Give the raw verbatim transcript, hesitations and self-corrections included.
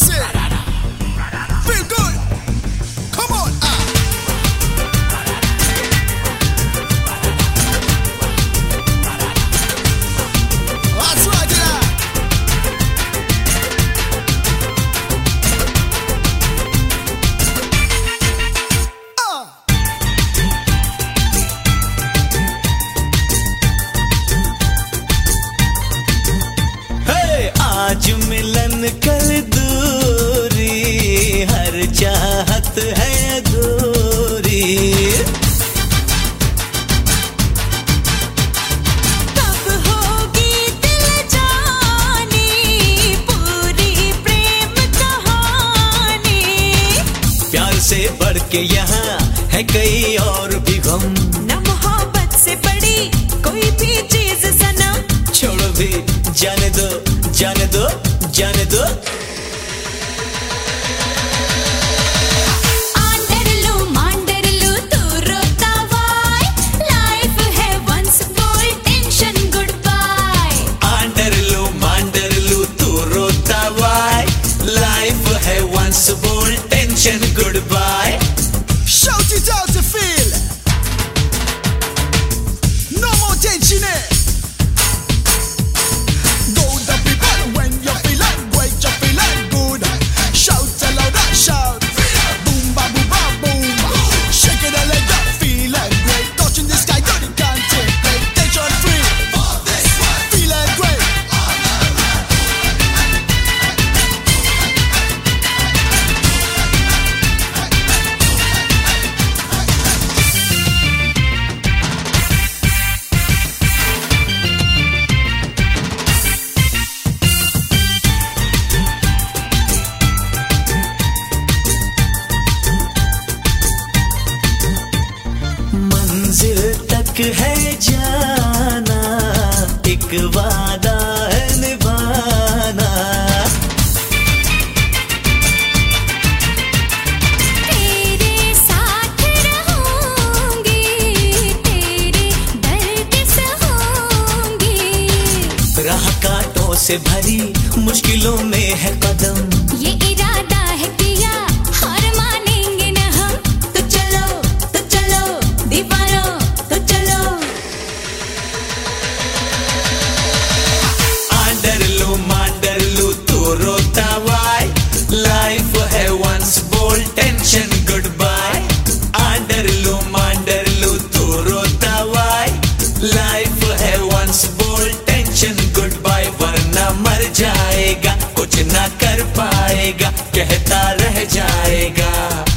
आज मिलन कल दूरी, हर चाहत है अधूरी। कब होगी दिल जानी, पूरी प्रेम कहानी। प्यार से बढ़ के यहाँ है कई और भी गम, न मोहब्बत से बड़ी कोई भी चीज सनम। छोड़ो भी जाने दो जाने दो जाने दो। आंडरलू मांडरलू तू रोता वाई, लाइफ है वंस बोल टेंशन गुड बाय। आंडरलू मांडरलू तू रोता वाई, लाइफ है वंस बोल tension good bye. Shout it out to feel. No more tension. Go the people when you feeling great, you feeling good. Shout aloud, shout. Boom ba boom ba boom. Shake it a leg up, feeling great. Touching the sky, girl, you can't take it. Tension free. Feeling great. मंजिल तक है जाना, एक वादा है निभाना। तेरे साथ रहूंगी, तेरे दर्द सहूंगी। राह कांटों से भरी मुश्किलों में है कदम, ये इरादा है किया हार मानेंगे न हम। तो चलो तो चलो दीवारों तो चलो। आंडरलू मांडरलू तू रोता वाई, लाइफ है वंस बोल टेंशन गुड बाय। आंडरलू मांडरलू तू रोता वाई, लाइफ है वंस बोल टेंशन गुड बाय। वरना मर जाएगा, कुछ ना कर पाएगा, कहता रह जाएगा।